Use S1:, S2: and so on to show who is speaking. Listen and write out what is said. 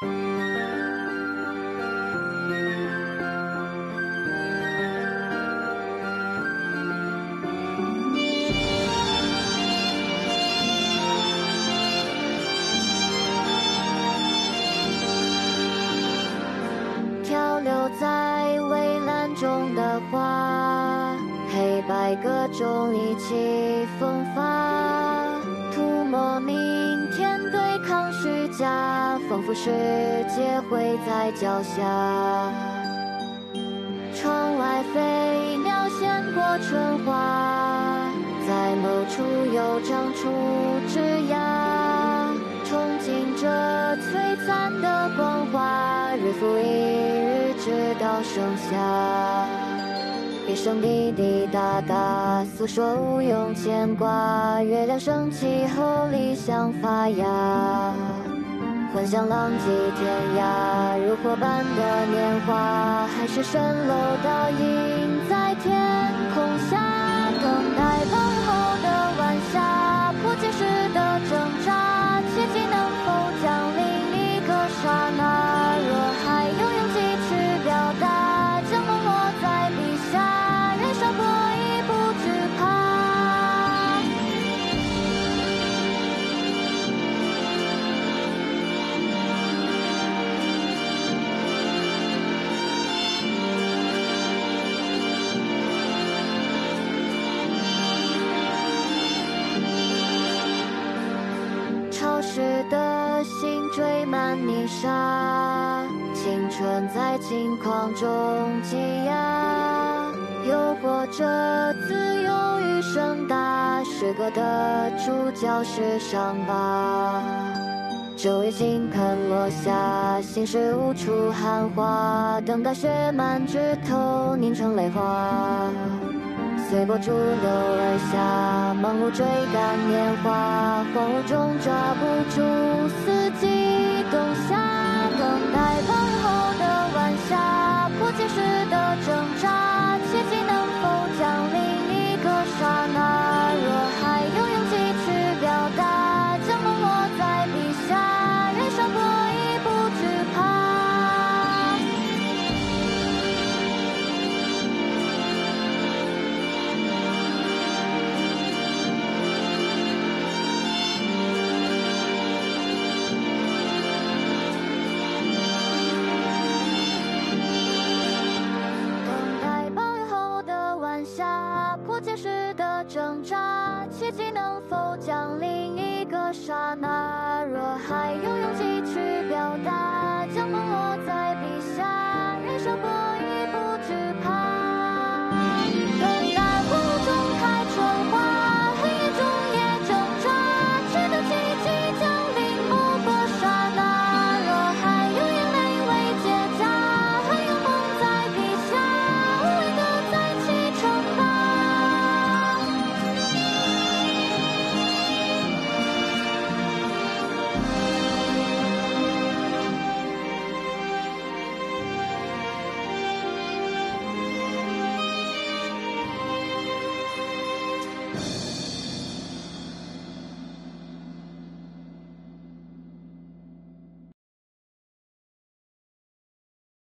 S1: 漂流在蔚蓝中的花，黑白各种意气风发，涂抹明天对抗虚假，仿佛世界会在脚下。窗外飞鸟衔过春花，在某处又长出枝桠，憧憬着璀璨的光华，日复一日直到盛夏。一声滴滴答答，诉说无用牵挂，月亮升起后理想发芽，幻想浪迹天涯，如火般的年华，还是蜃楼倒影在天空下，等待等候的晚霞，破茧时的挣扎，奇迹能否降临一个刹那？若还有勇气去表达，将梦落在笔下，燃烧过亦不惧怕。潮湿的心追满泥沙，青春在轻狂中挤压，又或者自由与盛大，诗歌的主角是伤疤。昼夜倾盆落下，心事无处喊话，等待雪满枝头凝成泪花。随波逐流而下，忙碌追赶年华，荒芜中抓不住四季冬夏，等待等候的晚霞，破茧时的挣扎，奇迹能否降临一个刹那？若还有勇气去表达，将梦落在笔下，燃烧过亦不惧怕。破茧时的挣扎，奇迹能否降临一个刹那？若还有勇气